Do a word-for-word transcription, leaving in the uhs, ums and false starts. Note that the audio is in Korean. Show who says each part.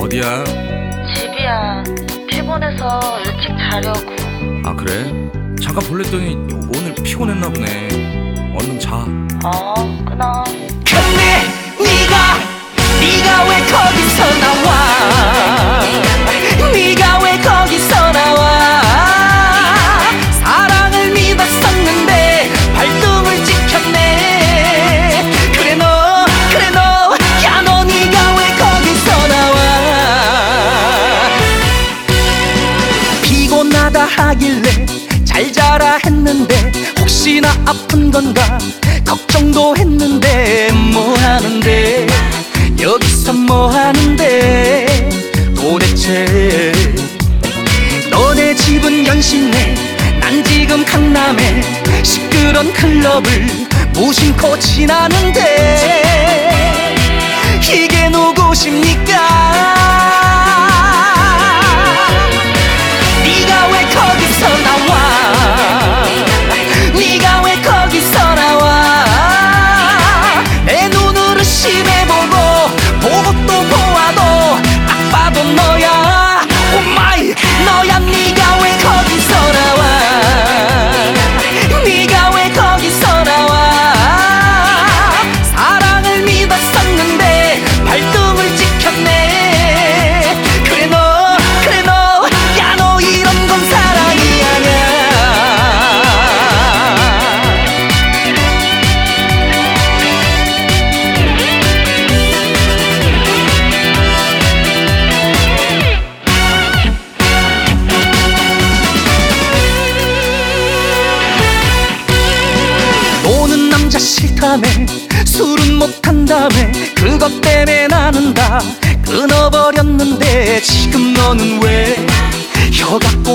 Speaker 1: 어디야?
Speaker 2: 집이야. 피곤해서 일찍 자려고.
Speaker 1: 아 그래? 잠깐 볼랬더니 오늘 피곤했나 보네. 얼른 자.
Speaker 2: 어, 끊어.
Speaker 3: 근데 네가 네가 왜 거기서 나와? 네가 왜 거기서 나와? 사랑을 믿었었는데 발등을 찍혔네. 그래 너 그래 너 야 너 네가 왜 거기서 나와? 피곤하다 하길래 잘 자라 했는데 혹시나 아픈 건가 걱정도 했는데 뭐 하는데 여기서 뭐 하는데 도대체. 너네 집은 연신내 난 지금 강남에 시끄러운 클럽을 무심코 지나는데 이게 누구십니까? 네가 왜 거기서 나와? 네가 왜 거기서 나와? 내 눈으로 심해보고 보고 또 보아도 딱 봐도 너야. 오마이 너야. 네가 왜 거기서 나와? 네가 왜 거기서 나와? 사랑을 믿었었는데 발등을 찍혔네. 그래 너 그래 너 야 너 이런 건 사랑이 아냐. 노는 남자 싫다며 술은 못한다며 그것 때문에 나는 다 끊어버렸는데 지금 너는 왜 혀가